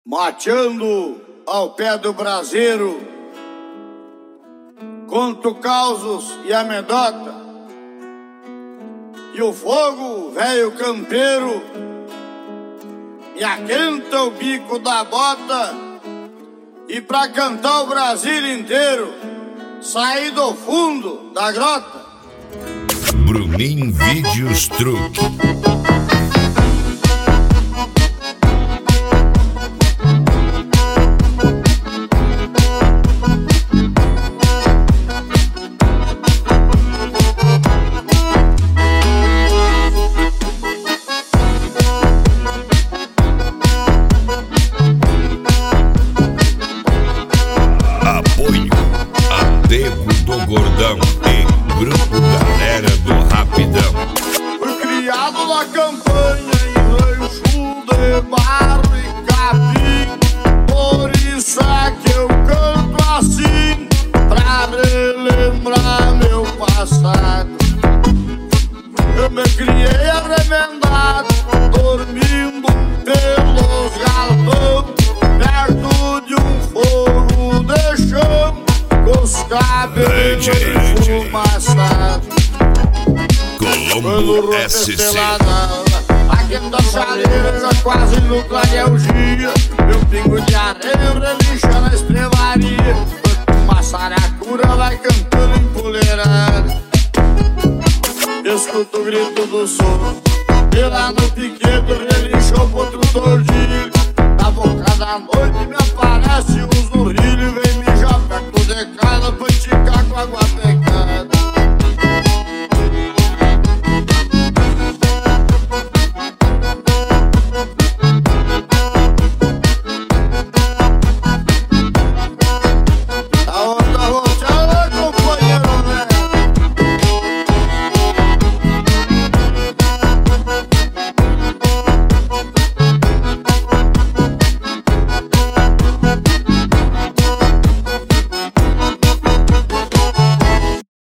mateando ao pé do braseiro, conto causos e amedota, e o fogo, velho campeiro, me aquenta o bico da bota, e pra cantar o Brasil inteiro, saí do fundo da grota. Bruninho Vídeos Truque. Apoio a Nego do Gordão e Grupo Galera do Rapidão. Fui criado na campanha em rancho de barro e capim, por isso é que eu canto assim, pra relembrar meu passado. Eu me criei arremendado, dormindo pelos galpão, perto de um fogo de chão, com os cabelos enfumaçados. Colombo SC. Aqui da chaleira, já quase no clareio dia, meu pingo de areia relincha na estrevaria, uma saracura vai cantando empoleirada. Escuto o grito do som, e lá no piquedo relinchou pro outro tordilho. Na boca da noite me aparece